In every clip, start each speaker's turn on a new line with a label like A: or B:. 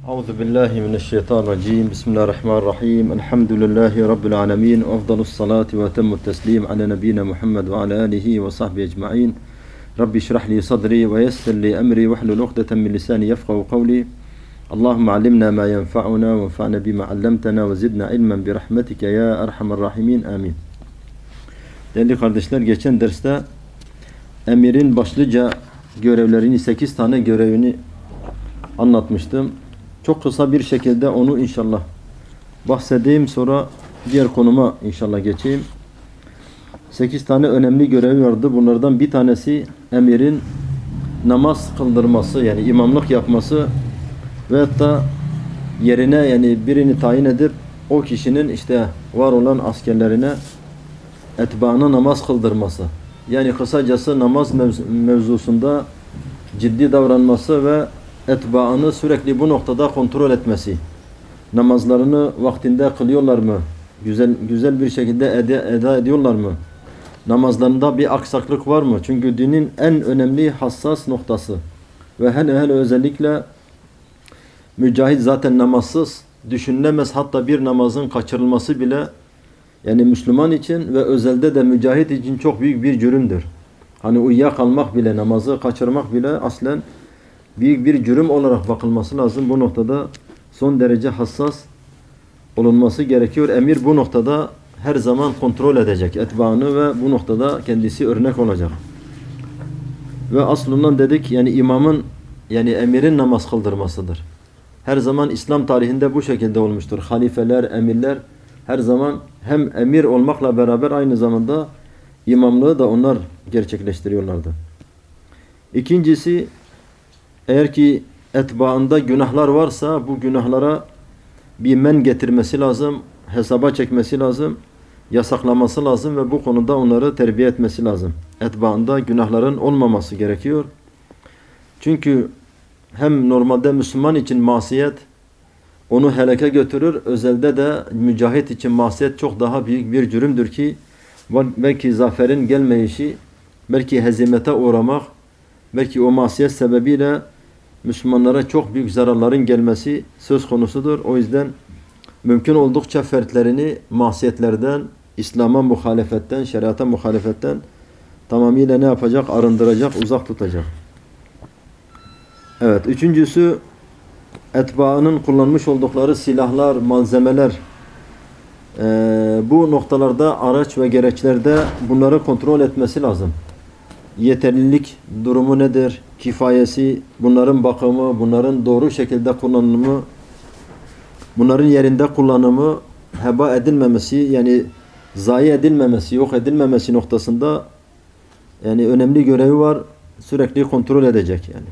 A: Euzu billahi mineşşeytanirracim. Bismillahirrahmanirrahim. Elhamdülillahi rabbil alamin. Efdalus salati ve etemmut teslim ala nebiyyina Muhammed ve ala alihi ve sahbihi ecmaîn. Rabbi şrah li sadri ve yessir li emri ve hlul ukdeten min lisani yefkahu kavli. Allahumme allimna ma yenfa'una ve enfa'na bima 'allamtana ve zidna ilmen bi rahmetike ya erhamer rahimin. Amin. Değerli kardeşler, geçen derste emirin başlıca görevlerini, 8 tane görevini anlatmıştım. Çok kısa bir şekilde onu inşallah bahsedeyim, sonra diğer konuma inşallah geçeyim. 8 tane önemli görevi vardı. Bunlardan bir tanesi emirin namaz kıldırması, yani imamlık yapması ve hatta yerine yani birini tayin edip o kişinin işte var olan askerlerine, etbaına namaz kıldırması. Yani kısacası namaz mevzusunda ciddi davranması ve etbaını sürekli bu noktada kontrol etmesi. Namazlarını vaktinde kılıyorlar mı? Güzel bir şekilde eda ediyorlar mı? Namazlarında bir aksaklık var mı? Çünkü dinin en önemli hassas noktası. Ve hele özellikle mücahit zaten namazsız düşünülemez. Hatta bir namazın kaçırılması bile yani Müslüman için ve özelde de mücahit için çok büyük bir cürümdür. Hani uyuyakalmak bile, namazı kaçırmak bile aslen büyük bir cürüm olarak bakılması lazım. Bu noktada son derece hassas olunması gerekiyor. Emir bu noktada her zaman kontrol edecek etbaını ve bu noktada kendisi örnek olacak. Ve aslından dedik yani imamın, yani emirin namaz kıldırmasıdır. Her zaman İslam tarihinde bu şekilde olmuştur. Halifeler, emirler her zaman hem emir olmakla beraber aynı zamanda imamlığı da onlar gerçekleştiriyorlardı. İkincisi, eğer ki etbaında günahlar varsa bu günahlara bir men getirmesi lazım, hesaba çekmesi lazım, yasaklaması lazım ve bu konuda onları terbiye etmesi lazım. Etbaında günahların olmaması gerekiyor. Çünkü hem normalde Müslüman için masiyet onu helake götürür, özelde de mücahit için masiyet çok daha büyük bir cürümdür ki belki zaferin gelmeyişi, belki hezimete uğramak, belki o masiyet sebebiyle Müslümanlara çok büyük zararların gelmesi söz konusudur. O yüzden mümkün oldukça fertlerini masiyetlerden, İslam'a muhalefetten, şeriata muhalefetten tamamıyla ne yapacak? Arındıracak, uzak tutacak. Evet, üçüncüsü etbaanın kullanmış oldukları silahlar, malzemeler. Bu noktalarda araç ve gereçlerde bunları kontrol etmesi lazım. Yeterlilik durumu nedir? Kifayesi, bunların bakımı, bunların doğru şekilde kullanımı, bunların yerinde kullanımı, heba edilmemesi, yani zayi edilmemesi, yok edilmemesi noktasında yani önemli görevi var. Sürekli kontrol edecek yani.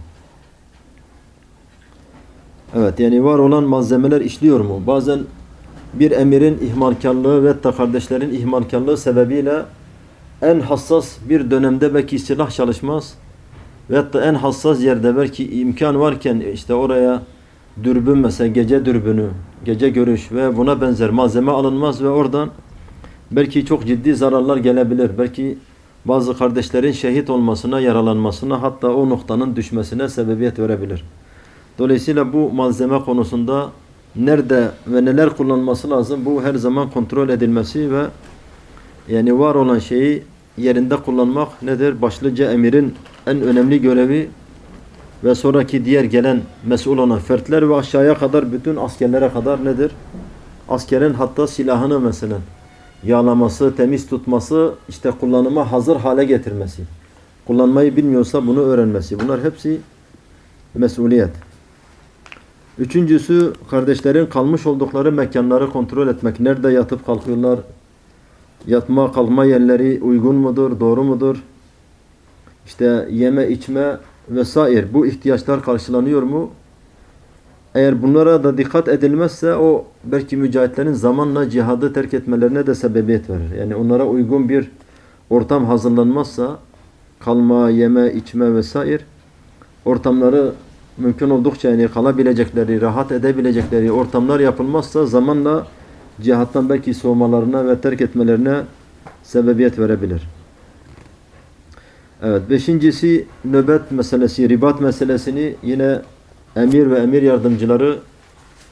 A: Evet, yani var olan malzemeler işliyor mu? Bazen bir emirin ihmalkarlığı ve kardeşlerin ihmalkarlığı sebebiyle en hassas bir dönemde belki silah çalışmaz ve hatta en hassas yerde belki imkan varken işte oraya dürbün, mesela gece dürbünü, gece görüş ve buna benzer malzeme alınmaz ve oradan belki çok ciddi zararlar gelebilir. Belki bazı kardeşlerin şehit olmasına, yaralanmasına, hatta o noktanın düşmesine sebebiyet verebilir. Dolayısıyla bu malzeme konusunda nerede ve neler kullanılması lazım, bu her zaman kontrol edilmesi ve yani var olan şeyi yerinde kullanmak nedir? Başlıca emirin en önemli görevi ve sonraki diğer gelen mesul olan fertler ve aşağıya kadar bütün askerlere kadar nedir? Askerin hatta silahını mesela yağlaması, temiz tutması, işte kullanıma hazır hale getirmesi. Kullanmayı bilmiyorsa bunu öğrenmesi. Bunlar hepsi mesuliyet. Üçüncüsü, kardeşlerin kalmış oldukları mekanları kontrol etmek. Nerede yatıp kalkıyorlar? Yatma, kalkma yerleri uygun mudur, doğru mudur? İşte yeme, içme vesaire. Bu ihtiyaçlar karşılanıyor mu? Eğer bunlara da dikkat edilmezse o belki mücahitlerin zamanla cihadı terk etmelerine de sebebiyet verir. Yani onlara uygun bir ortam hazırlanmazsa kalma, yeme, içme vesaire ortamları mümkün oldukça yani kalabilecekleri, rahat edebilecekleri ortamlar yapılmazsa zamanla cihattan belki soğumalarına ve terk etmelerine sebebiyet verebilir. Evet, beşincisi nöbet meselesi, ribat meselesini yine emir ve emir yardımcıları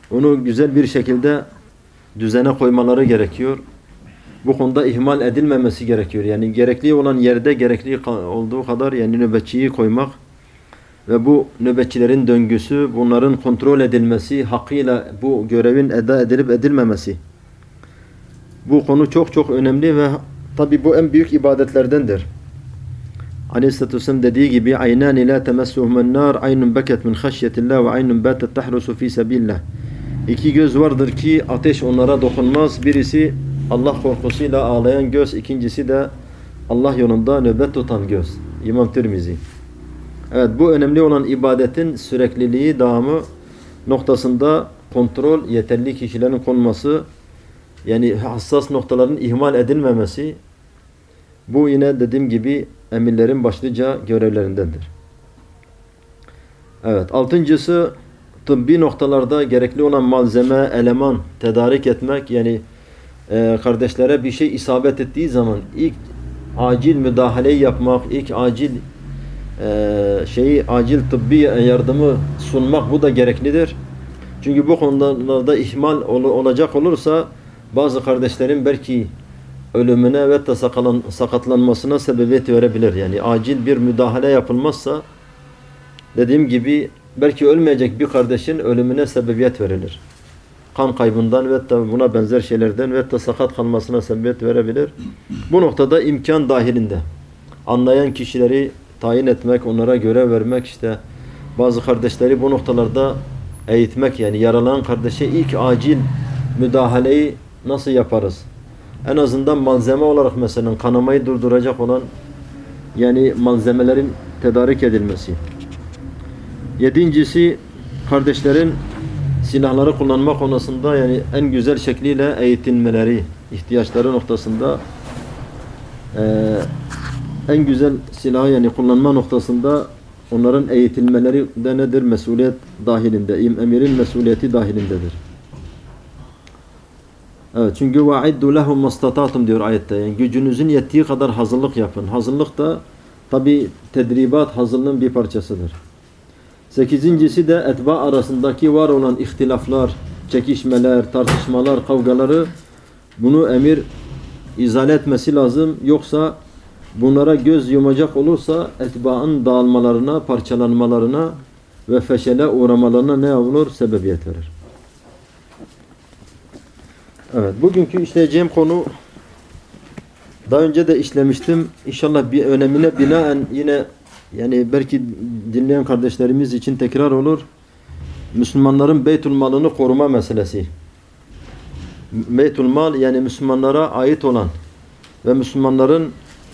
A: onu güzel bir şekilde düzene koymaları gerekiyor. Bu konuda ihmal edilmemesi gerekiyor. Yani gerekli olan yerde gerekli olduğu kadar yani nöbetçiyi koymak ve bu nöbetçilerin döngüsü, bunların kontrol edilmesi, hakkıyla bu görevin eda edilip edilmemesi. Bu konu çok çok önemli ve tabi bu en büyük ibadetlerdendir. Aleyhisselatü Vesselam dediği gibi aynâni lâ temessuhumen nâr aynun beket min haşyetillah ve aynun bâtet tahrusu fî sebîllah. İki göz vardır ki ateş onlara dokunmaz. Birisi Allah korkusuyla ağlayan göz, ikincisi de Allah yolunda nöbet tutan göz. İmam Tirmizi. Evet, bu önemli olan ibadetin sürekliliği, devamı noktasında kontrol, yeterli kişilerin konması, yani hassas noktaların ihmal edilmemesi, bu yine dediğim gibi emirlerin başlıca görevlerindendir. Evet, altıncısı tıbbi noktalarda gerekli olan malzeme, eleman tedarik etmek, yani kardeşlere bir şey isabet ettiği zaman ilk acil müdahaleyi yapmak, ilk acil acil tıbbi yardımı sunmak, bu da gereklidir. Çünkü bu konularda ihmal olacak olursa bazı kardeşlerin belki ölümüne ve de sakatlanmasına sebebiyet verebilir. Yani acil bir müdahale yapılmazsa dediğim gibi belki ölmeyecek bir kardeşin ölümüne sebebiyet verilir. Kan kaybından ve de buna benzer şeylerden ve de sakat kalmasına sebebiyet verebilir. Bu noktada imkan dahilinde anlayan kişileri tayin etmek, onlara görev vermek, işte bazı kardeşleri bu noktalarda eğitmek, yani yaralanan kardeşe ilk acil müdahaleyi nasıl yaparız? En azından malzeme olarak mesela kanamayı durduracak olan yani malzemelerin tedarik edilmesi. Yedincisi kardeşlerin silahları kullanma konusunda yani en güzel şekliyle eğitilmeleri, ihtiyaçları noktasında en güzel silahı yani kullanma noktasında onların eğitilmeleri de nedir? Mesuliyet dahilinde, emirin mesuliyeti dahilindedir. Evet, çünkü وَاَعِدُّ لَهُمْ مَسْتَطَعْتُمْ diyor ayette. Yani gücünüzün yettiği kadar hazırlık yapın. Hazırlık da tabi tedribat hazırlığın bir parçasıdır. Sekizincisi de etba arasındaki var olan ihtilaflar, çekişmeler, tartışmalar, kavgaları bunu emir izale etmesi lazım. Yoksa bunlara göz yumacak olursa etbaın dağılmalarına, parçalanmalarına ve feşele uğramalarına ne olur? Sebebiyet verir. Evet, bugünkü işleyeceğim konu daha önce de işlemiştim. İnşallah bir önemine binaen yine yani belki dinleyen kardeşlerimiz için tekrar olur. Müslümanların Beytül Mal'ını koruma meselesi. Beytül Mal yani Müslümanlara ait olan ve Müslümanların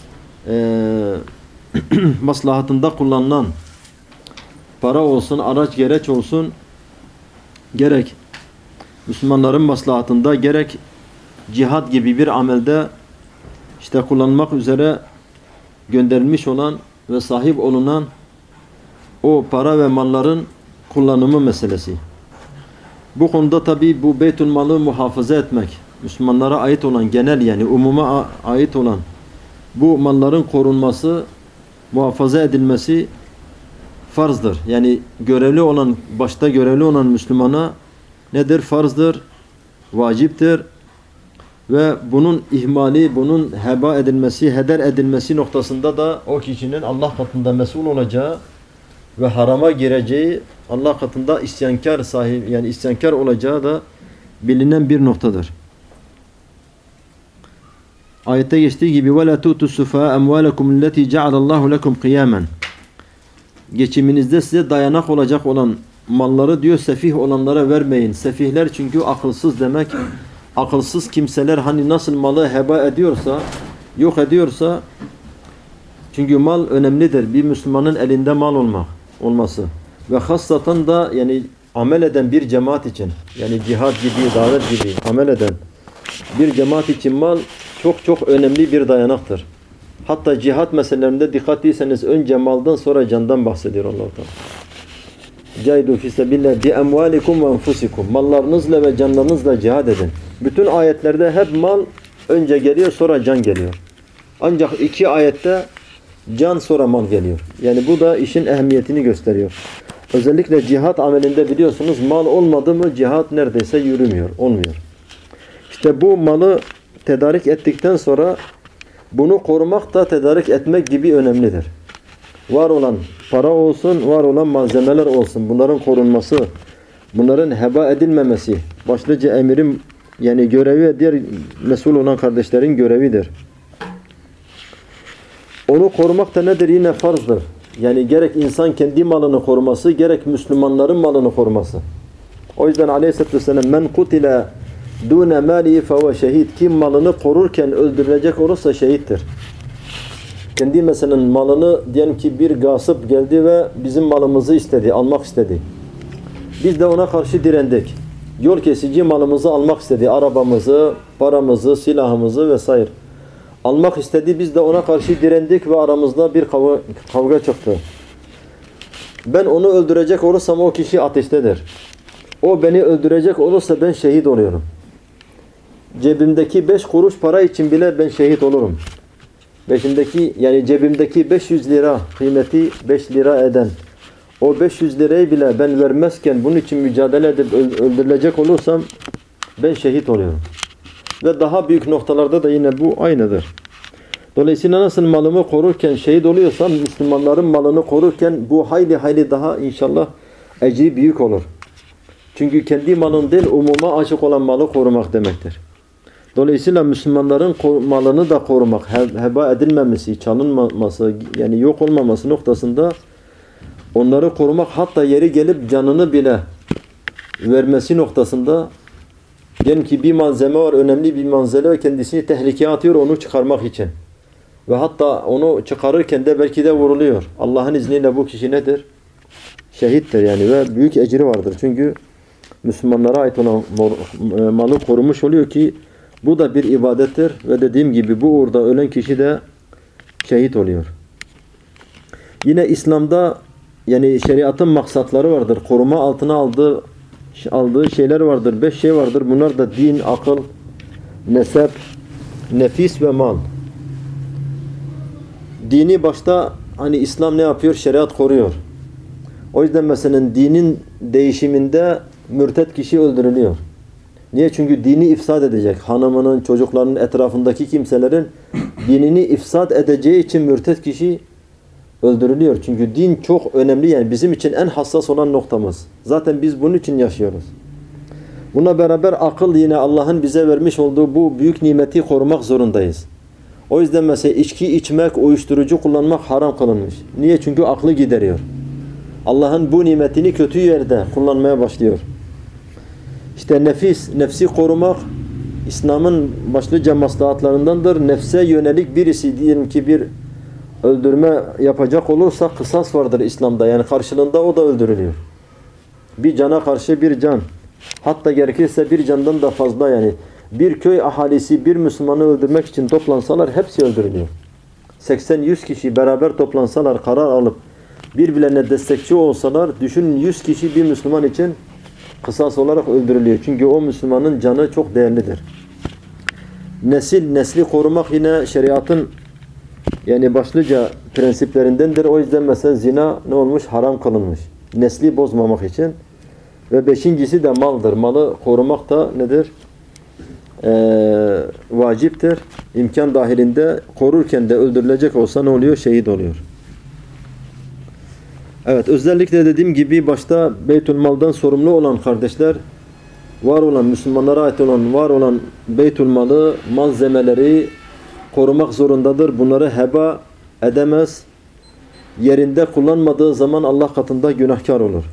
A: maslahatında kullanılan para olsun, araç gereç olsun, gerek Müslümanların maslahatında gerek cihad gibi bir amelde işte kullanmak üzere gönderilmiş olan ve sahip olunan o para ve malların kullanımı meselesi. Bu konuda tabi bu Beytül Mal'ı muhafaza etmek, Müslümanlara ait olan genel yani umuma ait olan bu malların korunması, muhafaza edilmesi farzdır. Yani görevli olan, başta görevli olan Müslümana nedir? Farzdır, vaciptir ve bunun ihmali, bunun heba edilmesi, heder edilmesi noktasında da o kişinin Allah katında mesul olacağı ve harama gireceği, Allah katında isyankar sahibi yani isyankar olacağı da bilinen bir noktadır. Ayette geçtiği gibi وَلَا تُؤْتُ السُّفَاءَ أَمْوَالَكُمُ الَّتِي جَعَلَ اللّٰهُ لَكُمْ قِيَامًا Geçiminizde size dayanak olacak olan malları diyor sefih olanlara vermeyin. Sefihler çünkü akılsız demek. Akılsız kimseler hani nasıl malı heba ediyorsa, yok ediyorsa, çünkü mal önemlidir. Bir Müslümanın elinde mal olması. Ve hassatan da yani amel eden bir cemaat için, yani cihad gibi, davet gibi amel eden bir cemaat için mal çok çok önemli bir dayanaktır. Hatta cihat meselelerinde dikkat etseniz önce maldan sonra candan bahsediyor Allah-u Teala. Cahidu fi sebillah bi emvalikum ve enfusikum. Mallarınızla ve canlarınızla cihad edin. Bütün ayetlerde hep mal önce geliyor, sonra can geliyor. Ancak iki ayette can sonra mal geliyor. Yani bu da işin ehemmiyetini gösteriyor. Özellikle cihat amelinde biliyorsunuz mal olmadı mı cihat neredeyse yürümüyor, olmuyor. İşte bu malı tedarik ettikten sonra bunu korumak da tedarik etmek gibi önemlidir. Var olan para olsun, var olan malzemeler olsun. Bunların korunması, bunların heba edilmemesi başlıca emirin yani görevi ve diğer mesul olan kardeşlerin görevidir. Onu korumak da nedir? Yine farzdır. Yani gerek insan kendi malını koruması, gerek Müslümanların malını koruması. O yüzden Aleyhisselatü Vesselam men kutile dune mali fehuve şehid. Kim malını korurken öldürülecek olursa şehittir. Kendi mesela malını diyelim ki bir gasip geldi ve bizim malımızı istedi, almak istedi. Biz de ona karşı direndik. Yol kesici malımızı almak istedi. Arabamızı, paramızı, silahımızı vesaire. Almak istedi. Biz de ona karşı direndik ve aramızda bir kavga çıktı. Ben onu öldürecek olursam o kişi ateştedir. O beni öldürecek olursa ben şehit oluyorum. Cebimdeki 5 kuruş para için bile ben şehit olurum. Cebimdeki 500 lira kıymeti 5 lira eden o 500 lirayı bile ben vermezken bunun için mücadele edip öldürülecek olursam ben şehit oluyorum. Ve daha büyük noktalarda da yine bu aynıdır. Dolayısıyla nasıl malımı korurken şehit oluyorsam Müslümanların malını korurken bu hayli daha inşallah ecri büyük olur. Çünkü kendi malın değil umuma açık olan malı korumak demektir. Dolayısıyla Müslümanların malını da korumak, heba edilmemesi, çalınmaması, yani yok olmaması noktasında onları korumak, hatta yeri gelip canını bile vermesi noktasında, diyelim ki bir malzeme var, önemli bir malzeme ve kendisini tehlikeye atıyor onu çıkarmak için. Ve hatta onu çıkarırken de belki de vuruluyor. Allah'ın izniyle bu kişi nedir? Şehittir yani ve büyük ecri vardır. Çünkü Müslümanlara ait olan malı korumuş oluyor ki bu da bir ibadettir ve dediğim gibi bu uğurda ölen kişi de şehit oluyor. Yine İslam'da yani şeriatın maksatları vardır. Koruma altına aldığı şeyler vardır. 5 şey vardır. Bunlar da din, akıl, nesep, nefis ve mal. Dini başta hani İslam ne yapıyor? Şeriat koruyor. O yüzden mesela dinin değişiminde mürted kişi öldürülüyor. Niye? Çünkü dini ifsad edecek. Hanımının, çocuklarının, etrafındaki kimselerin dinini ifsad edeceği için mürted kişi öldürülüyor. Çünkü din çok önemli, yani bizim için en hassas olan noktamız. Zaten biz bunun için yaşıyoruz. Buna beraber akıl, yine Allah'ın bize vermiş olduğu bu büyük nimeti korumak zorundayız. O yüzden mesela içki içmek, uyuşturucu kullanmak haram kılınmış. Niye? Çünkü aklı gideriyor. Allah'ın bu nimetini kötü yerde kullanmaya başlıyor. İşte nefsi korumak İslam'ın başlıca maslahatlarındandır. Nefse yönelik birisi diyelim ki bir öldürme yapacak olursa kısas vardır İslam'da. Yani karşılığında o da öldürülüyor. Bir cana karşı bir can. Hatta gerekirse bir candan da fazla, yani bir köy ahalisi bir Müslümanı öldürmek için toplansalar hepsi öldürülüyor. 80-100 kişi beraber toplansalar, karar alıp birbirlerine destekçi olsalar, düşünün 100 kişi bir Müslüman için kısas olarak öldürülüyor. Çünkü o Müslümanın canı çok değerlidir. Nesli korumak yine şeriatın yani başlıca prensiplerindendir. O yüzden mesela zina ne olmuş? Haram kılınmış. Nesli bozmamak için. Ve 5.'si de maldır. Malı korumak da nedir? Vaciptir. İmkan dahilinde korurken de öldürülecek olsa ne oluyor? Şehit oluyor. Evet, özellikle dediğim gibi başta Beytülmal'dan sorumlu olan kardeşler, var olan Müslümanlara ait olan var olan Beytülmal'ı, malzemeleri korumak zorundadır. Bunları heba edemez. Yerinde kullanmadığı zaman Allah katında günahkar olur.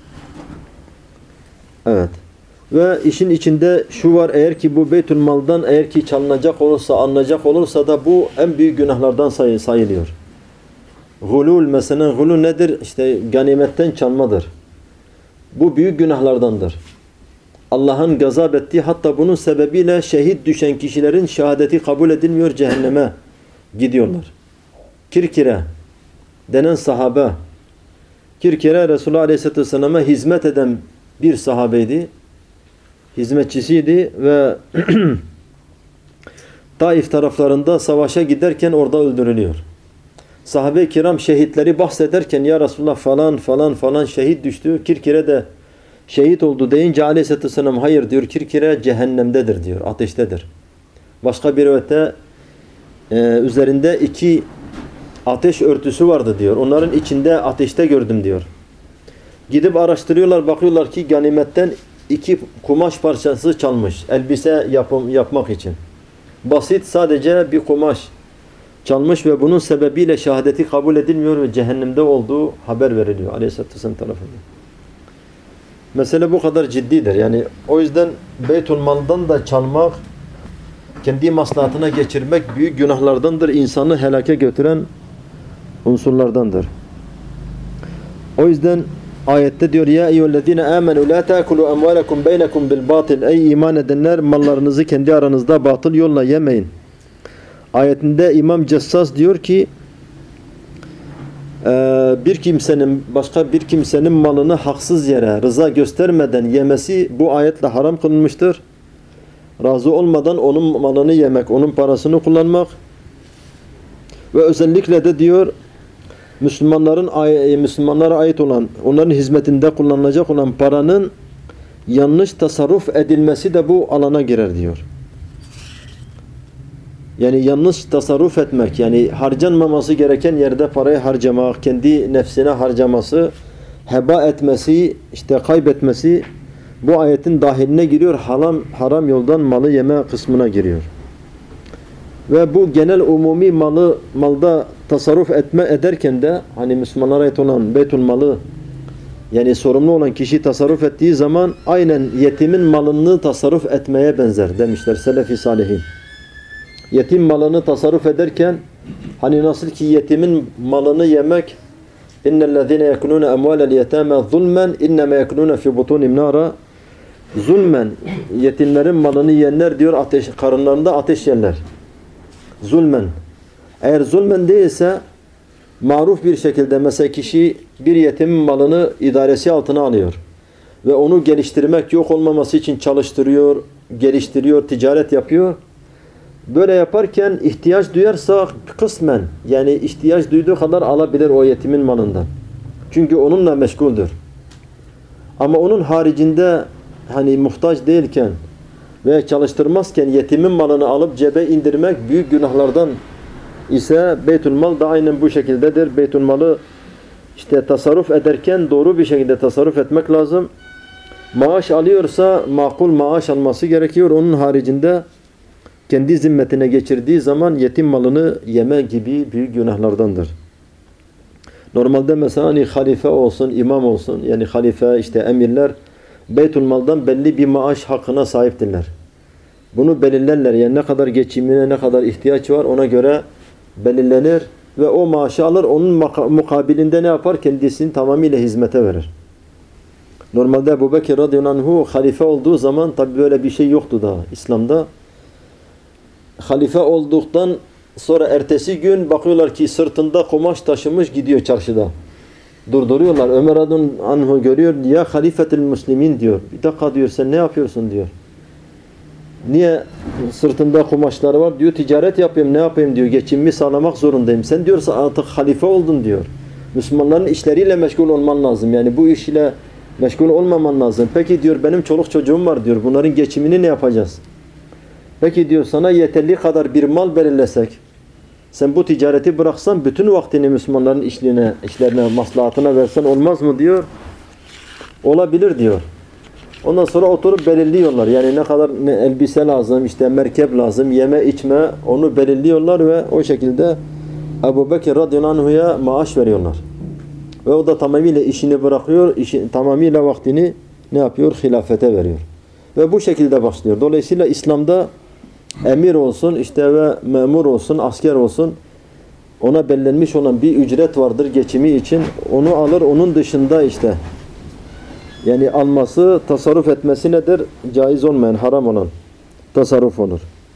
A: Evet. Ve işin içinde şu var, eğer ki bu Beytülmal'dan eğer ki çalınacak olursa, alınacak olursa da bu en büyük günahlardan sayılıyor. Gulul mesela, gulul nedir? İşte ganimetten çalmadır. Bu büyük günahlardandır. Allah'ın gazap ettiği, hatta bunun sebebiyle şehit düşen kişilerin şehadeti kabul edilmiyor, cehenneme gidiyorlar. Kirkire denen sahabe, Kirkire Resulullah Aleyhisselatü Vesselam'a hizmet eden bir sahabeydi. Hizmetçisiydi ve Taif taraflarında savaşa giderken orada öldürülüyor. sahabe-i kiram şehitleri bahsederken ya Resulullah falan falan falan şehit düştü. Kirkire'de şehit oldu deyince Aleyhisselatü Vesselam hayır diyor, Kirkire cehennemdedir diyor, ateştedir. Başka bir rivayette üzerinde 2 ateş örtüsü vardı diyor. Onların içinde ateşte gördüm diyor. Gidip araştırıyorlar, bakıyorlar ki ganimetten 2 kumaş parçası çalmış. Elbise yapmak için. Basit sadece bir kumaş çalmış ve bunun sebebiyle şehadeti kabul edilmiyor ve cehennemde olduğu haber veriliyor Aleyhisselatü Vesselam tarafından. Mesele bu kadar ciddidir. Yani o yüzden Beytülmal'dan da çalmak, kendi maslahatına geçirmek büyük günahlardandır. İnsanı helake götüren unsurlardandır. O yüzden ayette diyor ya eyyühellezine amenu la taakulu amwalakum beynekum bil batil. Ey iman edenler, mallarınızı kendi aranızda batıl yolla yemeyin. Ayetinde İmam Cessas diyor ki başka bir kimsenin malını haksız yere rıza göstermeden yemesi bu ayetle haram kılınmıştır. Razı olmadan onun malını yemek, onun parasını kullanmak ve özellikle de diyor Müslümanlara ait olan, onların hizmetinde kullanılacak olan paranın yanlış tasarruf edilmesi de bu alana girer diyor. Yani yanlış tasarruf etmek, yani harcanmaması gereken yerde parayı harcamak, kendi nefsine harcaması, heba etmesi, işte kaybetmesi bu ayetin dahiline giriyor. Haram yoldan malı yeme kısmına giriyor. Ve bu genel umumi malda tasarruf ederken de hani Müslümanlara ait olan Beytülmal'ı yani sorumlu olan kişi tasarruf ettiği zaman aynen yetimin malını tasarruf etmeye benzer demişler Selefi Salihin. Yetim malını tasarruf ederken hani nasıl ki yetimin malını yemek innellezine yekununa emvalel yetama zulmen innema yekununa fi butunihim nara zulmen yetimlerin malını yiyenler diyor karınlarında ateş yerler. Zulmen. Eğer zulmen değilse maruf bir şekilde mesela kişi bir yetimin malını idaresi altına alıyor ve onu geliştirmek, yok olmaması için çalıştırıyor, geliştiriyor, ticaret yapıyor. Böyle yaparken ihtiyaç duyarsa kısmen yani ihtiyaç duyduğu kadar alabilir o yetimin malından. Çünkü onunla meşguldür. Ama onun haricinde hani muhtaç değilken ve çalıştırmazken yetimin malını alıp cebe indirmek büyük günahlardan ise Beytülmal da aynen bu şekildedir. Beytülmalı işte tasarruf ederken doğru bir şekilde tasarruf etmek lazım. Maaş alıyorsa makul maaş alması gerekiyor. Onun haricinde kendi zimmetine geçirdiği zaman yetim malını yeme gibi büyük günahlardandır. Normalde mesela hani halife olsun, imam olsun yani halife işte emirler Beytülmal'dan belli bir maaş hakkına sahiptirler. Bunu belirlerler. Yani ne kadar geçimine ne kadar ihtiyaç var ona göre belirlenir ve o maaşı alır. Onun mukabilinde ne yapar? Kendisini tamamıyla hizmete verir. Normalde Ebu Bekir radıyallahu anhu halife olduğu zaman tabi böyle bir şey yoktu daha İslam'da. Halife olduktan sonra ertesi gün bakıyorlar ki sırtında kumaş taşımış gidiyor çarşıda. Durduruyorlar. Ömer radıyallahu anhu görüyor. Ya halifetül müslimin diyor. Bir dakika diyor sen ne yapıyorsun diyor. Niye sırtında kumaşları var diyor. Ticaret yapayım ne yapayım diyor. Geçimimi sağlamak zorundayım. Sen diyorsa artık halife oldun diyor. Müslümanların işleriyle meşgul olman lazım. Yani bu iş ile meşgul olmaman lazım. Peki diyor benim çoluk çocuğum var diyor. Bunların geçimini ne yapacağız? Peki diyor sana yeterli kadar bir mal belirlesek. Sen bu ticareti bıraksan bütün vaktini Müslümanların işlerine, maslahatına versen olmaz mı diyor. Olabilir diyor. Ondan sonra oturup belirliyorlar. Yani ne kadar elbise lazım, işte merkep lazım, yeme içme onu belirliyorlar ve o şekilde Ebu Bekir radıyallahu anhu'ya maaş veriyorlar. Ve o da tamamıyla işini bırakıyor, tamamıyla vaktini ne yapıyor? Hilafete veriyor. Ve bu şekilde başlıyor. Dolayısıyla İslam'da emir olsun, işte ve memur olsun, asker olsun ona belirlenmiş olan bir ücret vardır geçimi için. Onu alır, onun dışında işte yani alması, tasarruf etmesi nedir? Caiz olmayan, haram olan tasarruf olur.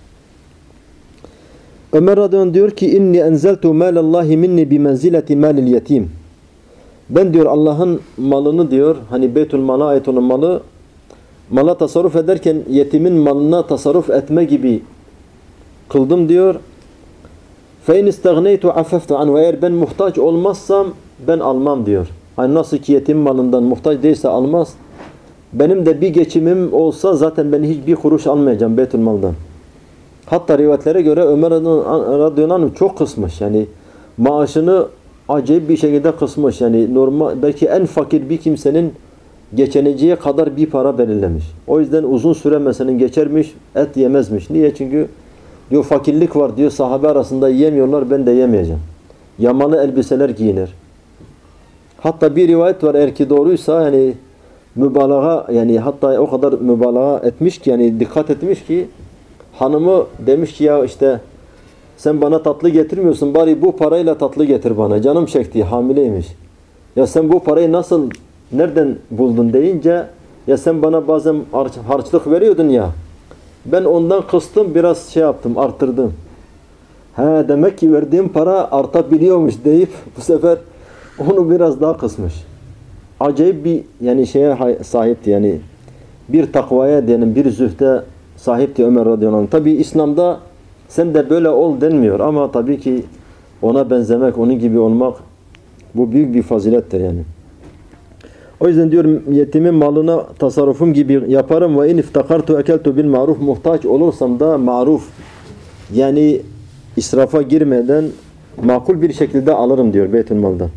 A: Ömer radıyallahu anh diyor ki inni enzeltu malallahi minni bi menzileti malil yetim. Ben diyor Allah'ın malını diyor hani Beytülmal'a ait olan mala tasarruf ederken yetimin malına tasarruf etme gibi kıldım diyor. فَاِنْ اِسْتَغْنَيْتُ عَفَفْتُ عَنْهُ Eğer ben muhtaç olmazsam ben almam diyor. Hani nasıl ki yetim malından muhtaç değilse almaz. Benim de bir geçimim olsa zaten ben hiçbir kuruş almayacağım Beytülmal'dan. Hatta rivayetlere göre Ömer radıyallahu anh çok kısmış. Yani maaşını acayip bir şekilde kısmış. Yani normal, belki en fakir bir kimsenin geçineceği kadar bir para belirlemiş. O yüzden uzun süre mesela geçermiş, et yemezmiş. Niye? Çünkü diyor fakirlik var diyor, sahabe arasında yiyemiyorlar, ben de yemeyeceğim. Yamalı elbiseler giyinir. Hatta bir rivayet var, eğer ki doğruysa yani mübalağa, yani hatta o kadar mübalağa etmiş ki, yani dikkat etmiş ki hanımı demiş ki ya işte sen bana tatlı getirmiyorsun, bari bu parayla tatlı getir bana. Canım çekti, hamileymiş. Ya sen bu parayı nasıl, nereden buldun deyince, ya sen bana bazen harçlık veriyordun ya, ben ondan kıstım, biraz şey yaptım, arttırdım. Demek ki verdiğim para artabiliyormuş deyip bu sefer onu biraz daha kısmış. Acayip bir yani şeye sahipti, yani bir takvaya diyelim, bir zühde sahipti Ömer radıyallahu anh. Tabi İslam'da sen de böyle ol denmiyor ama tabii ki ona benzemek, onun gibi olmak bu büyük bir fazilettir yani. O yüzden diyorum yetimin malına tasarrufum gibi yaparım ve in iftakartu ekeltu bil maruf, muhtaç olursam da maruf yani israfa girmeden makul bir şekilde alırım diyor Beytülmal'dan.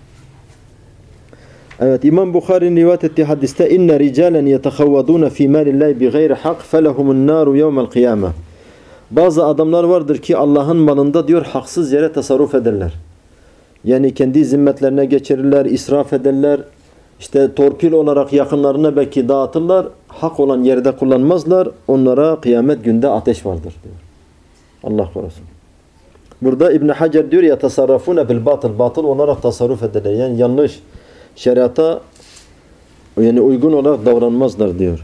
A: Evet, İmam Bukhari'nin rivayet ettiği hadiste inne ricalen yetehavvaduna fi malillahi bi gayri hak felehumun naru yevmel kıyame. Bazı adamlar vardır ki Allah'ın malında diyor haksız yere tasarruf ederler. Yani kendi zimmetlerine geçirirler, israf ederler. İşte torpil olarak yakınlarına belki dağıtırlar. Hak olan yerde kullanmazlar. Onlara kıyamet günde ateş vardır diyor. Allah korusun. Burada İbn Hacer diyor ya tasarrafune bil batıl. Batıl olarak tasarruf ederler. Yani yanlış şeriata yani uygun olarak davranmazlar diyor.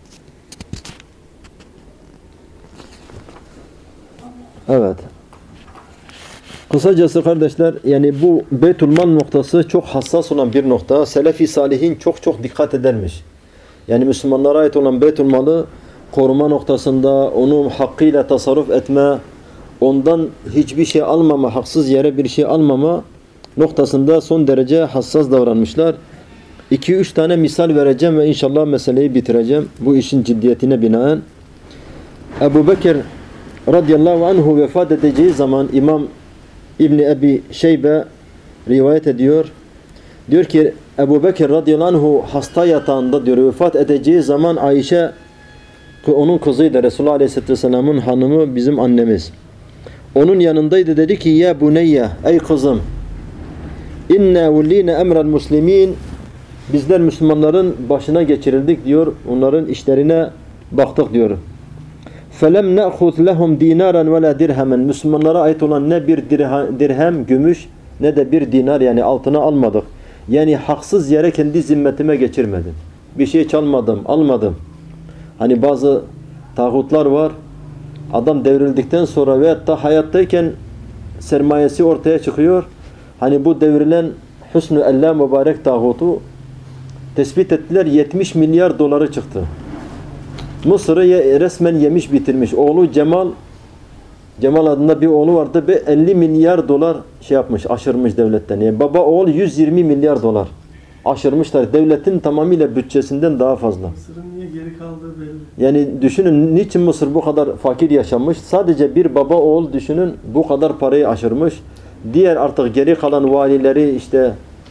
A: Evet. Kısacası kardeşler yani bu Beytülmal noktası çok hassas olan bir nokta. Selefi Salihin çok dikkat edermiş. Yani Müslümanlara ait olan Beytülmal'ı koruma noktasında onu hakkıyla tasarruf etme, ondan hiçbir şey almama, haksız yere bir şey almama noktasında son derece hassas davranmışlar. 2-3 tane misal vereceğim ve inşallah meseleyi bitireceğim. Bu işin ciddiyetine binaen. Ebu Bekir radıyallahu anhu vefat edeceği zaman İmam İbni Ebi Şeybe rivayet ediyor. Diyor ki Ebu Bekir radıyallahu anhu hasta yatağında diyor vefat edeceği zaman Ayşe onun kızıydı. Resulullah aleyhisselatü vesselamın hanımı, bizim annemiz. Onun yanındaydı, dedi ki ya buneyye, ey kızım, inne vullina emrel muslimin, bizler Müslümanların başına geçirildik diyor, onların işlerine baktık diyor. Felem ne'khuz lehum dinaran ve la dirhemen, Müslümanlara ait olan ne bir dirhem gümüş ne de bir dinar yani altına almadık. Yani haksız yere kendi zimmetime geçirmedim. Bir şey çalmadım, almadım. Hani bazı tağutlar var. Adam devrildikten sonra veyahut da hayattayken sermayesi ortaya çıkıyor. Hani bu devrilen Hüsnü Allah mübarek tağutu tespit ettiler, 70 milyar doları çıktı. Mısır'ı resmen yemiş bitirmiş. Oğlu Cemal adında bir oğlu vardı ve 50 milyar dolar şey yapmış, aşırmış devletten. Yani baba oğul 120 milyar dolar aşırmışlar. Devletin tamamıyla bütçesinden daha fazla.
B: Mısır'ın niye geri kaldığı belli.
A: Yani düşünün niçin Mısır bu kadar fakir yaşamış? Sadece bir baba oğul düşünün bu kadar parayı aşırmış. Diğer artık geri kalan valileri işte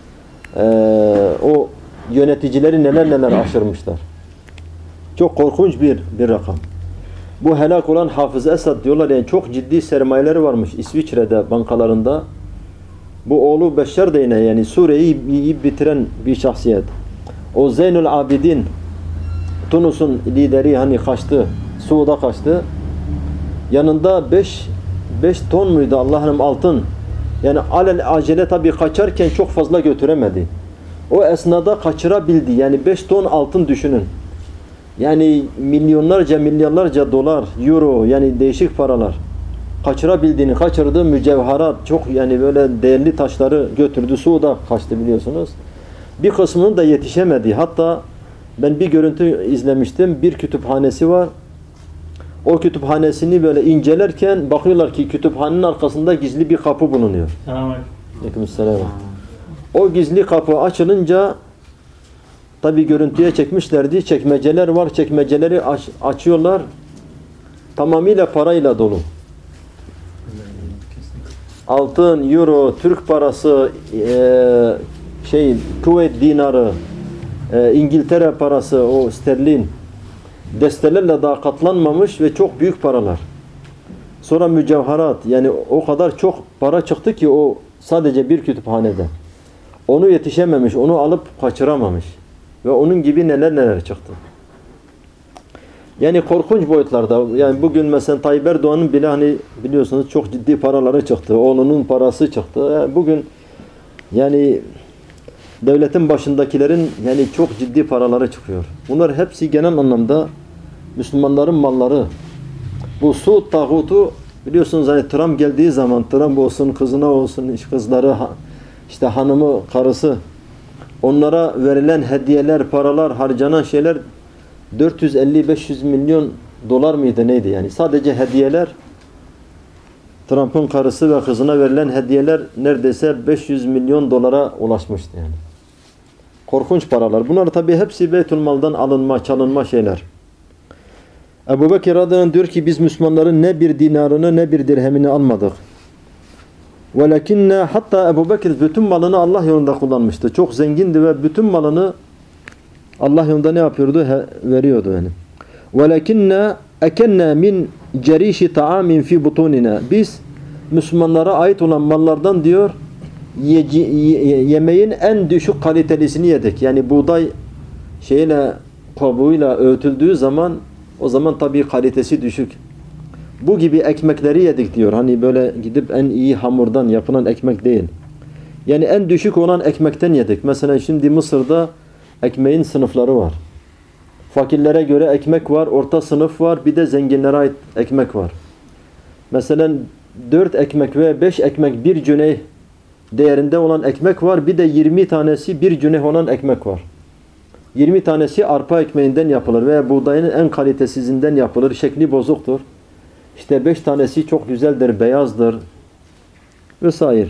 A: o yöneticileri neler aşırmışlar. Çok korkunç bir rakam. Bu helak olan Hafız Esad diyorlar yani çok ciddi sermayeleri varmış İsviçre'de bankalarında. Bu oğlu Beşşar da yine yani Suriye'yi yiyip bitiren bir şahsiyet. O Zeynül Abidin Tunus'un lideri hani kaçtı, Suud'a kaçtı. Yanında 5 ton muydu Allah'ım altın. Yani acele tabii kaçarken çok fazla götüremedi. O esnada kaçırabildi. Yani 5 ton altın düşünün. Yani milyarlarca dolar, euro yani değişik paralar. Kaçırdığı mücevherat çok yani böyle değerli taşları götürdü. Suud'a kaçtı biliyorsunuz. Bir kısmının da yetişemedi. Hatta ben bir görüntü izlemiştim. Bir kütüphanesi var. o kütüphanesini böyle incelerken bakıyorlar ki kütüphanenin arkasında gizli bir kapı bulunuyor.
B: Selamünaleyküm.
A: Aleykümselam. O gizli kapı açılınca tabi görüntüye çekmişlerdi. Çekmeceler var. Çekmeceleri açıyorlar. Tamamıyla parayla dolu. Altın, euro, Türk parası, Kuveyt dinarı, İngiltere parası, o sterlin destelerle daha katlanmamış ve çok büyük paralar. Sonra mücevherat, yani o kadar çok para çıktı ki o sadece bir kütüphanede. Onu yetişememiş, onu alıp kaçıramamış. Ve onun gibi neler neler çıktı. Yani korkunç boyutlarda. Yani bugün mesela Tayyip Erdoğan'ın bile hani biliyorsunuz çok ciddi paraları çıktı. Oğlunun parası çıktı. Yani bugün yani devletin başındakilerin yani çok ciddi paraları çıkıyor. Bunlar hepsi genel anlamda Müslümanların malları. Bu Suud tağutu biliyorsunuz hani Trump geldiği zaman Trump olsun, kızına olsun, kızları, işte hanımı, karısı, onlara verilen hediyeler, paralar, harcanan şeyler 450-500 milyon dolar mıydı neydi yani? Sadece hediyeler, Trump'ın karısı ve kızına verilen hediyeler neredeyse 500 milyon dolara ulaşmıştı yani. Korkunç paralar. Bunlar tabii hepsi Beytülmal'dan alınma, çalınma şeyler. Ebu Bekir radıyallahu anh diyor ki biz Müslümanların ne bir dinarını ne bir dirhemini almadık. Velakinne hatta Ebu Bekir bütün malını Allah yolunda kullanmıştı. Çok zengindi ve bütün malını Allah yolunda ne yapıyordu? Veriyordu yani. Velakinne ekenne min cerişi ta'amin fi butunina. Biz Müslümanlara ait olan mallardan diyor yemeğin en düşük kalitelisini yedik. Yani buğday kabuğuyla öğütüldüğü zaman o zaman tabii kalitesi düşük. Bu gibi ekmekleri yedik diyor. Hani böyle gidip en iyi hamurdan yapılan ekmek değil. Yani en düşük olan ekmekten yedik. Mesela şimdi Mısır'da ekmeğin sınıfları var. Fakirlere göre ekmek var, orta sınıf var, bir de zenginlere ait ekmek var. Mesela 4 ekmek ve 5 ekmek bir cüneyh değerinde olan ekmek var. Bir de 20 tanesi bir cüneyh olan ekmek var. 20 tanesi arpa ekmeğinden yapılır veya buğdayın en kalitesizinden yapılır. Şekli bozuktur. İşte 5 tanesi çok güzeldir, beyazdır vesaire.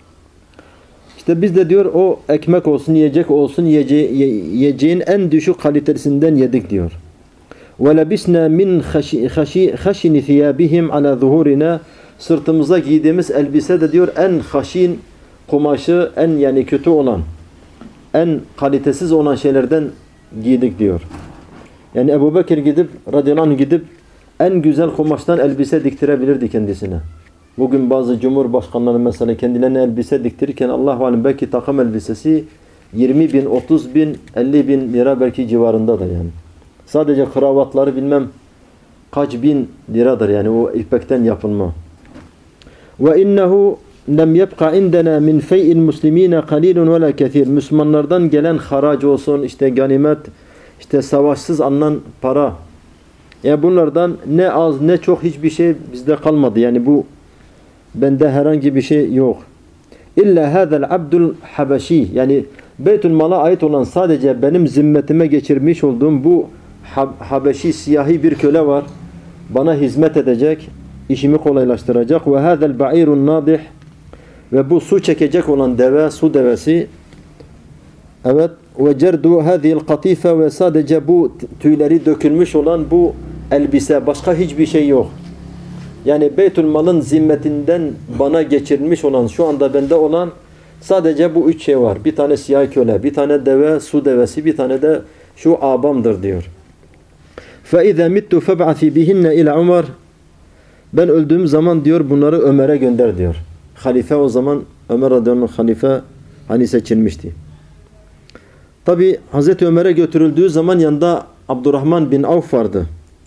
A: İşte biz de diyor o ekmek olsun, yiyecek olsun, yiyeceğin en düşük kalitesinden yedik diyor. وَلَبِسْنَا مِنْ خَشِنِ ثِيَابِهِمْ عَلَى ظُهُورِنَا Sırtımıza giydiğimiz elbise de diyor en haşin kumaşı, en yani kötü olan, en kalitesiz olan şeylerden giydik diyor. Yani Ebu Bekir gidip, radıyallahu anh gidip en güzel kumaştan elbise diktirebilirdi kendisine. Bugün bazı cumhurbaşkanları mesela kendilerine elbise diktirirken Allah-u Alem belki takım elbisesi 20 bin, 30 bin, 50 bin lira belki civarındadır yani. Sadece kravatları bilmem kaç bin liradır yani o ipekten yapılma. Ve innehu lem yebqa indena min fey'il muslimina qalilun ve la kethir. Müslümanlardan gelen harac olsun, işte ganimet, işte savaşsız alınan para. Yani bunlardan ne az ne çok hiçbir şey bizde kalmadı. Yani bu bende herhangi bir şey yok. İlla hadal abdul habeşi. Yani Beytülmal'a ait olan sadece benim zimmetime geçirmiş olduğum bu Habeşi siyahi bir köle var. Bana hizmet edecek, işimi kolaylaştıracak. Ve hadal ba'irun nadih. Ve bu su çekecek olan deve, su devesi. Evet. Ve cerdu hadhihi'l katife ve sadece bu tüyleri dökülmüş olan bu elbise, başka hiçbir şey yok. Yani Beytülmal'ın zimmetinden bana geçirilmiş olan, şu anda bende olan sadece bu 3 şey var. Bir tane siyah köle, bir tane deve, su devesi, bir tane de şu abamdır diyor. فَاِذَا مِتُّ فَبْعَثِ بِهِنَّ اِلَى عُمَرٍ Ben öldüğüm zaman diyor bunları Ömer'e gönder diyor. Halife o zaman Ömer radıyallahu anh halife hani seçilmişti. Tabi Hazreti Ömer'e götürüldüğü zaman yanında Abdurrahman bin Avf vardı.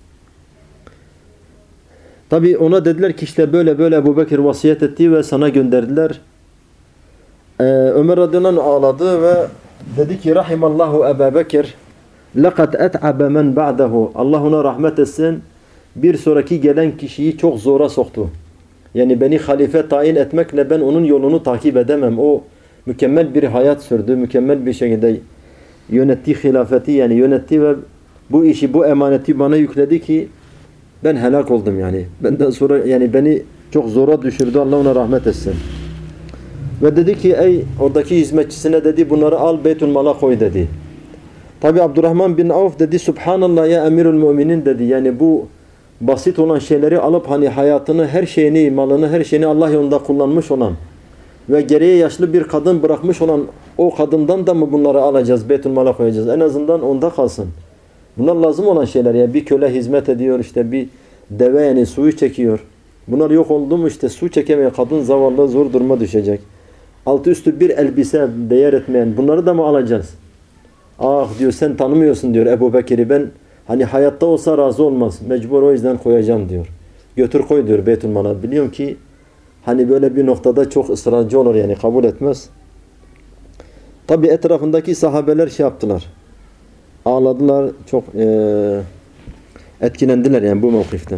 A: Tabi ona dediler ki işte böyle böyle Ebu Bekir vasiyet etti ve sana gönderdiler. Ömer radıyallahu anh ağladı ve dedi ki Rahimallahu Ebu Bekir لَقَدْ اَتْعَبَ مَنْ بَعْدَهُ Allah ona rahmet etsin. Bir sonraki gelen kişiyi çok zora soktu. Yani beni halife tayin etmekle ben onun yolunu takip edemem. O mükemmel bir hayat sürdü. Mükemmel bir şekilde yönetti hilafeti yani yönetti ve bu işi, bu emaneti bana yükledi ki Ben helak oldum yani. Benden sonra yani beni çok zora düşürdü. Allah ona rahmet etsin. Ve dedi ki ey oradaki hizmetçisine dedi bunları al Beytülmal'a koy dedi. Tabi Abdurrahman bin Avf dedi Subhanallah ya emirül müminin dedi. Yani bu basit olan şeyleri alıp hani hayatını, her şeyini, malını, her şeyini Allah yolunda kullanmış olan ve geriye yaşlı bir kadın bırakmış olan o kadından da mı bunları alacağız, Beytülmal'a koyacağız? En azından onda kalsın. Bunlar lazım olan şeyler. Yani bir köle hizmet ediyor, işte bir deve yani suyu çekiyor. Bunlar yok oldu mu işte su çekemeyen kadın zavallı zor duruma düşecek. Altı üstü bir elbise değer etmeyen bunları da mı alacağız? Ah diyor sen tanımıyorsun diyor Ebu Bekir'i, ben hani hayatta olsa razı olmaz. Mecbur o yüzden koyacağım diyor. Götür koy diyor Beytülmal'a. Biliyorum ki hani böyle bir noktada çok ısrarcı olur yani kabul etmez. Tabi etrafındaki sahabeler şey yaptılar. Ağladılar, çok etkilendiler yani bu mevkiften.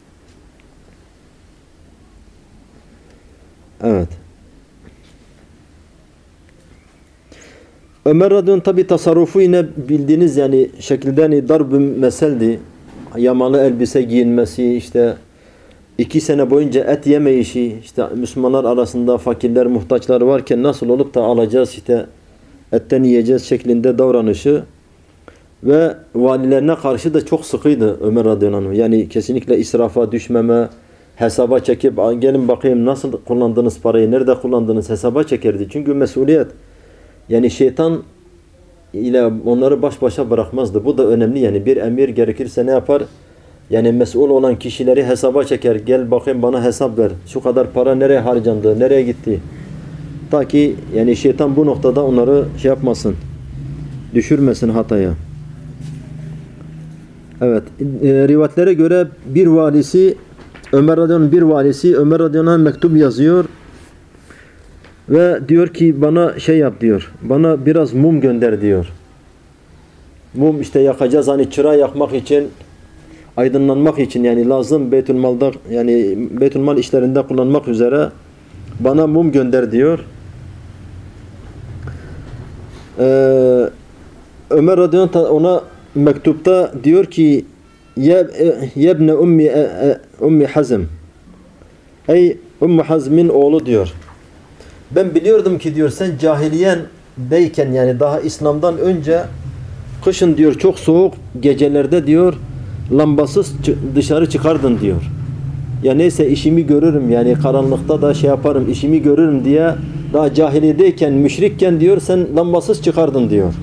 A: Evet. Ömer radıyallahu tabi tasarrufu yine bildiğiniz yani şekilde hani darb-ı meseldi. Yamalı elbise giyinmesi, işte 2 sene boyunca et yemeyişi, işte Müslümanlar arasında fakirler, muhtaçlar varken nasıl olup da alacağız işte etten yiyeceğiz şeklinde davranışı ve valilerine karşı da çok sıkıydı Ömer radıyallahu anh. Yani kesinlikle israfa düşmeme, hesaba çekip gelin bakayım nasıl kullandınız parayı, nerede kullandınız hesaba çekerdi. Çünkü mesuliyet. Yani şeytan ile onları baş başa bırakmazdı. Bu da önemli yani. Bir emir gerekirse ne yapar? Yani mesul olan kişileri hesaba çeker. Gel bakayım bana hesap ver. Şu kadar para nereye harcandı? Nereye gitti? Ta ki yani şeytan bu noktada onları şey yapmasın. Düşürmesin hataya. Evet. Rivayetlere göre bir valisi Ömer radıyallahu anh mektup yazıyor. Ve diyor ki bana şey yap diyor. Bana biraz mum gönder diyor. Mum işte yakacağız hani çıra yakmak için, aydınlanmak için yani lazım Beytülmal'da yani Beytülmal işlerinde kullanmak üzere bana mum gönder diyor. Ömer radıyallahu anh ona mektupta diyor ki yebne ummi Hazm, ey Ummu Hazm'in oğlu diyor. Ben biliyordum ki diyor sen cahiliyendeyken yani daha İslam'dan önce kışın diyor çok soğuk gecelerde diyor lambasız dışarı çıkardın diyor. Ya neyse işimi görürüm yani karanlıkta da şey yaparım işimi görürüm diye daha cahiliyedeyken müşrikken diyor sen lambasız çıkardın diyor.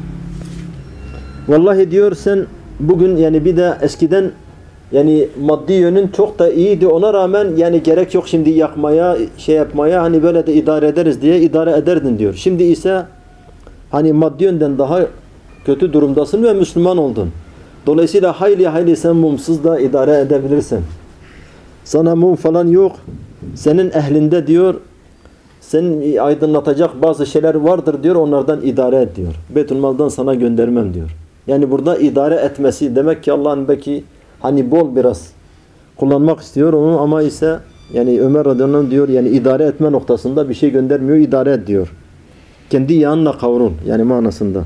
A: Vallahi diyor sen bugün yani bir de eskiden yani maddi yönün çok da iyiydi. Ona rağmen yani gerek yok şimdi yakmaya, şey yapmaya hani böyle de idare ederiz diye idare ederdin diyor. Şimdi ise hani maddi yönden daha kötü durumdasın ve Müslüman oldun. Dolayısıyla hayli sen mumsuz da idare edebilirsin. Sana mum falan yok. Senin ehlinde diyor seni aydınlatacak bazı şeyler vardır diyor. Onlardan idare et diyor. Beytülmal'dan sana göndermem diyor. Yani burada idare etmesi demek ki Allah'ın belki hani bol biraz kullanmak istiyor onu ama ise yani Ömer radıyallahu anh diyor yani idare etme noktasında bir şey göndermiyor, idare et diyor. Kendi yağınla kavrul yani manasında.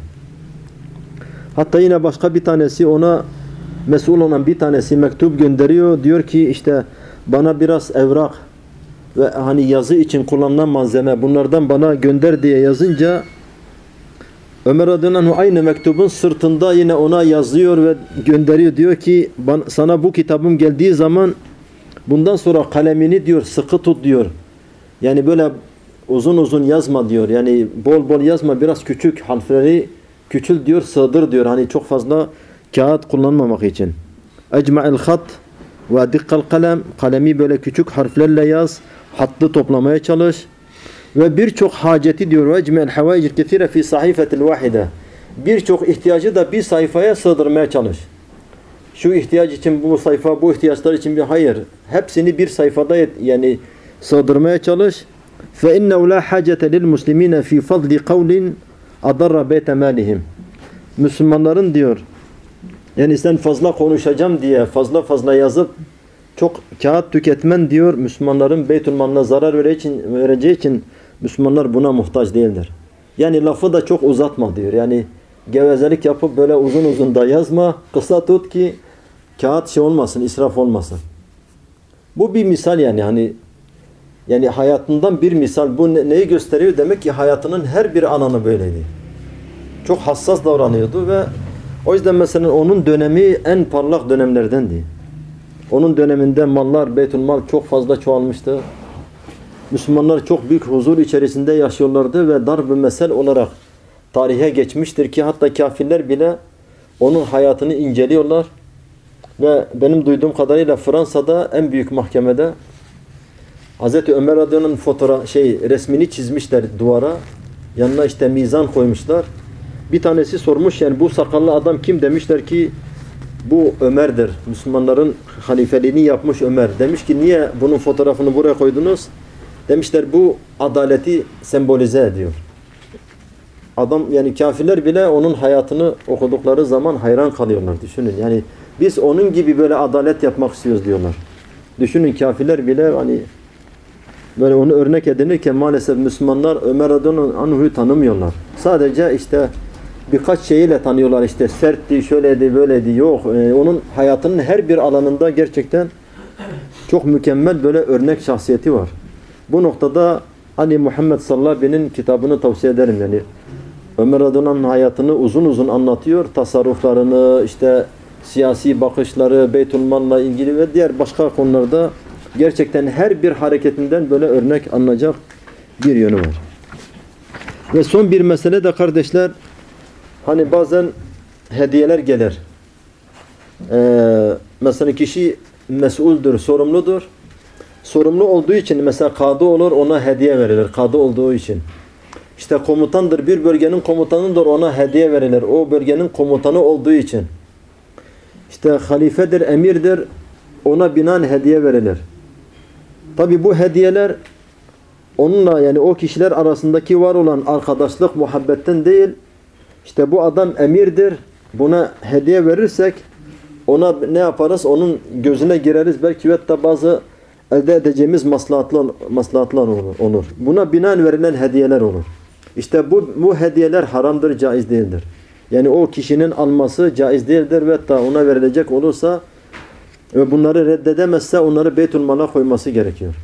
A: Hatta yine başka bir tanesi ona mesul olan bir tanesi mektup gönderiyor. Diyor ki işte bana biraz evrak ve hani yazı için kullanılan malzeme bunlardan bana gönder diye yazınca Ömer radıyallahu anh aynı mektubun sırtında yine ona yazıyor ve gönderiyor. Diyor ki sana bu kitabım geldiği zaman bundan sonra kalemini diyor sıkı tut diyor. Yani böyle uzun yazma diyor. Yani bol yazma, biraz küçük harfleri küçül diyor, sığdır diyor. Hani çok fazla kağıt kullanmamak için. Ecma'il hat ve dikkal kalem, kalemi böyle küçük harflerle yaz. Hattı toplamaya çalış. Ve birçok haceti diyor ve ecme'l havâicil kethîre fî sahifetil vâhide. Birçok ihtiyacı da bir sayfaya sığdırmaya çalış. Şu ihtiyaç için bu sayfa, bu ihtiyaçlar için bir hayır. Hepsini bir sayfada yani sığdırmaya çalış. Fe innehu lâ hâcete lil muslimîne fî fadli kavlin adarra beyte mâlihim. Müslümanların diyor yani sen fazla konuşacağım diye fazla yazıp çok kağıt tüketmen diyor Müslümanların Beytülmal'ına zarar vereceği için Müslümanlar buna muhtaç değildir. Yani lafı da çok uzatma diyor. Yani gevezelik yapıp böyle uzun da yazma. Kısa tut ki kağıt şey olmasın, israf olmasın. Bu bir misal yani hayatından bir misal. Bu neyi gösteriyor? Demek ki hayatının her bir anını böyleydi. Çok hassas davranıyordu ve o yüzden mesela onun dönemi en parlak dönemlerdendi. Onun döneminde mallar, Beytülmal çok fazla çoğalmıştı. Müslümanlar çok büyük huzur içerisinde yaşıyorlardı ve dar bir mesel olarak tarihe geçmiştir ki hatta kafirler bile onun hayatını inceliyorlar. Ve benim duyduğum kadarıyla Fransa'da en büyük mahkemede Hazreti Ömer Radıyallahu anh'ın resmini çizmişler duvara. Yanına işte mizan koymuşlar. Bir tanesi sormuş yani bu sakallı adam kim? Demişler ki bu Ömer'dir. Müslümanların halifeliğini yapmış Ömer. Demiş ki niye bunun fotoğrafını buraya koydunuz? Demişler bu adaleti sembolize ediyor. Adam yani kafirler bile onun hayatını okudukları zaman hayran kalıyorlar. Düşünün yani biz onun gibi böyle adalet yapmak istiyoruz diyorlar. Düşünün kafirler bile hani böyle onu örnek edinirken maalesef Müslümanlar Ömer radıyallahu anh'u tanımıyorlar. Sadece işte birkaç şeyiyle tanıyorlar işte sertti, şöyleydi, böyleydi. Yok. Onun hayatının her bir alanında gerçekten çok mükemmel böyle örnek şahsiyeti var. Bu noktada Ali Muhammed sallallahu aleyhi ve sellem'in kitabını tavsiye ederim yani. Ömer radıyallahu anh'ın hayatını uzun uzun anlatıyor. Tasarruflarını, işte siyasi bakışları, Beytülmal'la ilgili ve diğer başka konularda gerçekten her bir hareketinden böyle örnek alınacak bir yönü var. Ve son bir mesele de kardeşler, hani bazen hediyeler gelir. Mesela kişi mesuldür, sorumludur. Sorumlu olduğu için mesela kadı olur, ona hediye verilir. Kadı olduğu için. İşte komutandır, bir bölgenin komutanıdır, ona hediye verilir. O bölgenin komutanı olduğu için. İşte halifedir, emirdir, ona binaen hediye verilir. Tabi bu hediyeler onunla yani o kişiler arasındaki var olan arkadaşlık, muhabbetten değil. İşte bu adam emirdir, buna hediye verirsek ona ne yaparız? Onun gözüne gireriz. Belki hatta bazı elde edeceğimiz maslahatlar olur. Buna binaen verilen hediyeler olur. İşte bu hediyeler haramdır, caiz değildir. Yani o kişinin alması caiz değildir ve hatta ona verilecek olursa ve bunları reddedemezse onları Beytülmal'a koyması gerekiyor.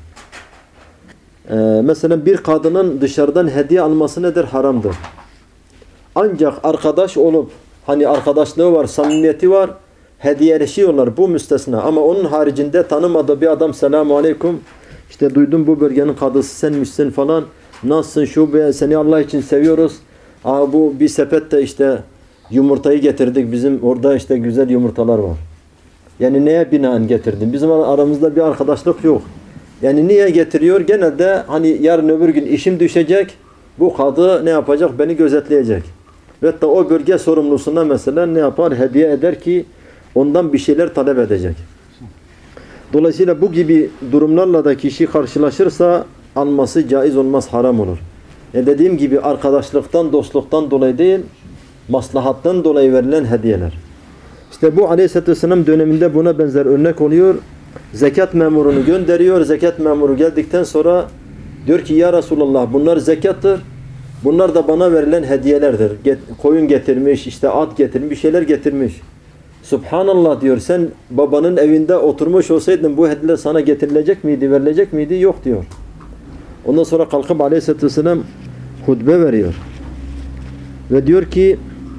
A: Mesela bir kadının dışarıdan hediye alması nedir? Haramdır. Ancak arkadaş olup hani arkadaşlığı var, samimiyeti var, hediyeleşiyorlar. Bu müstesna. Ama onun haricinde tanımadığı bir adam selamun aleyküm işte duydum bu bölgenin kadısı senmişsin falan. Nasılsın şu be seni Allah için seviyoruz. Bu bir sepette işte yumurtayı getirdik. Bizim orada işte güzel yumurtalar var. Yani neye binaen getirdin? Bizim aramızda bir arkadaşlık yok. Yani niye getiriyor? Genelde hani yarın öbür gün işim düşecek. Bu kadı ne yapacak? Beni gözetleyecek. Ve hatta o bölge sorumlusuna mesela ne yapar? Hediye eder ki ondan bir şeyler talep edecek. Dolayısıyla bu gibi durumlarla da kişi karşılaşırsa alması caiz olmaz, haram olur. Dediğim gibi arkadaşlıktan, dostluktan dolayı değil, maslahattan dolayı verilen hediyeler. İşte bu Aleyhisselatü Vesselam döneminde buna benzer örnek oluyor. Zekat memurunu gönderiyor. Zekat memuru geldikten sonra diyor ki ya Resulallah bunlar zekattır. Bunlar da bana verilen hediyelerdir. Koyun getirmiş, işte at getirmiş, bir şeyler getirmiş. Subhanallah diyor sen babanın evinde oturmuş olsaydın bu hediyeler sana getirilecek miydi, verilecek miydi? Yok diyor. Ondan sonra kalkıp Aleyhisselatü Vesselam hutbe veriyor. Ve diyor ki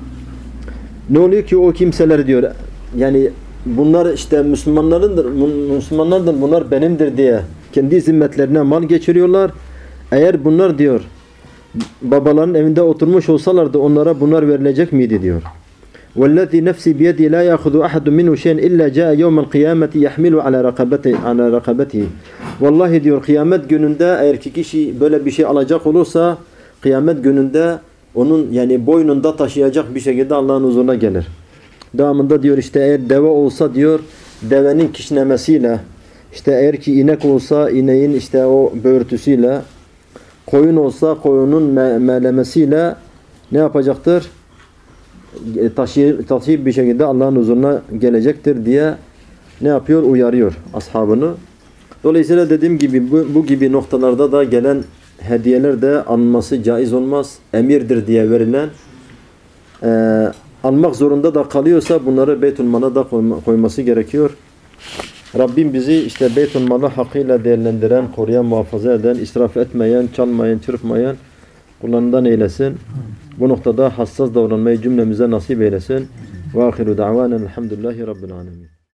A: ne oluyor ki o kimseler diyor yani bunlar işte Müslümanlardır bunlar benimdir diye kendi zimmetlerine mal geçiriyorlar. Eğer bunlar diyor babaların evinde oturmuş olsalardı onlara bunlar verilecek miydi diyor. وَالَّذِي نَفْسِي بِيَدِي لَا يَأْخُذُ أَحَدٌ مِنْهُ شَيْءٍ إِلَّا جَاءَ يَوْمَ الْقِيَامَةِ يَحْمِلُ عَلَى رَقَبَتِهِ Vallahi diyor kıyamet gününde eğer ki kişi böyle bir şey alacak olursa kıyamet gününde onun yani boynunda taşıyacak bir şekilde Allah'ın huzuruna gelir. Devamında diyor işte eğer deve olsa diyor devenin kişnemesiyle işte eğer ki inek olsa ineğin işte o böğürtüsüyle koyun olsa koyunun melemesiyle ne yapacaktır? Taşıyıp bir şekilde Allah'ın huzuruna gelecektir diye ne yapıyor? Uyarıyor ashabını. Dolayısıyla dediğim gibi bu gibi noktalarda da gelen hediyeler de alınması caiz olmaz. Emirdir diye verilen almak zorunda da kalıyorsa bunları Beytülmal'a da koyması gerekiyor. Rabbim bizi işte Beytülmal'ı hakkıyla değerlendiren, koruyan, muhafaza eden, israf etmeyen, çalmayan, çırpmayan kullarından eylesin. Bu noktada hassas davranmayı cümlemize nasip eylesin. Ve ahiru da'vanen elhamdülillahi rabbil alemin.